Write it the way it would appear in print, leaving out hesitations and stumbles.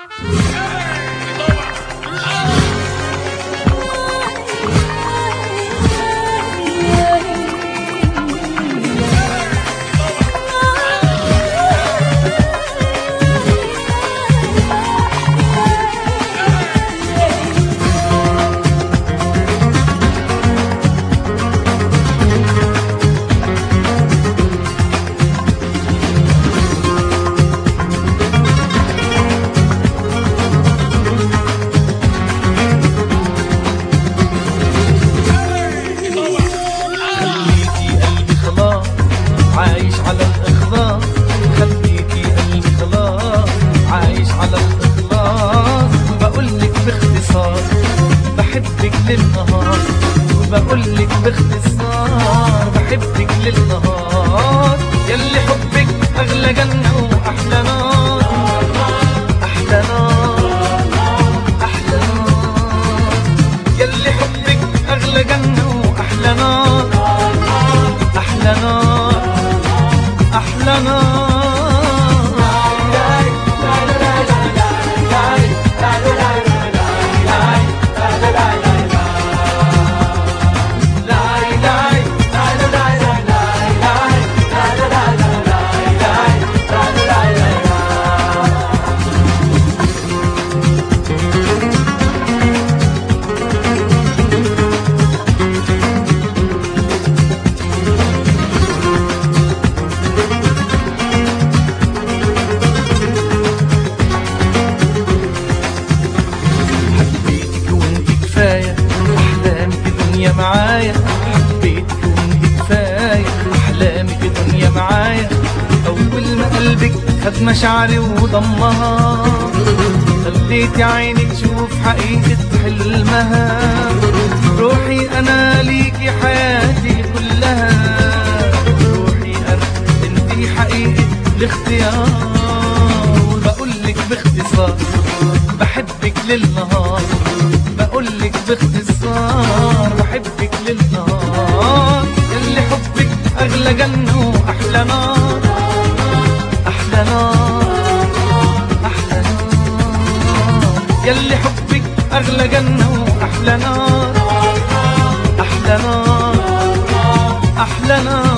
عايش على الإخلاص، خليكي قلبي خلاص عايش على الإخلاص. وبقولك باختصار بحبك للنهار، وبقولك باختصار بحبك للنهار. يلي حبك أغلى جنة وأحلى نار، أحلى نار أحلى نار. يلي حبك أغلى جنة وأحلى نار، أحلى نار أحلى نار. أحلامي في دنيا معايا، حبيتك وانت كفاية. أحلامي في دنيا معايا، أول ما قلبك خد مشاعري وضمها، خليتي عيني تشوف حقيقة حلمها. روحي أنا ليكي حياتي كلها، روحي أنا انتي حقيقة الاختيار. وبقولك باختصار بحبك للنهار، بقولك باختصار بحبك للنهار. يلي حبك أغلى جنة وأحلى نار، أحلى نار أحلى نار. يلي حبك أغلى جنة وأحلى نار، أحلى نار أحلى نار.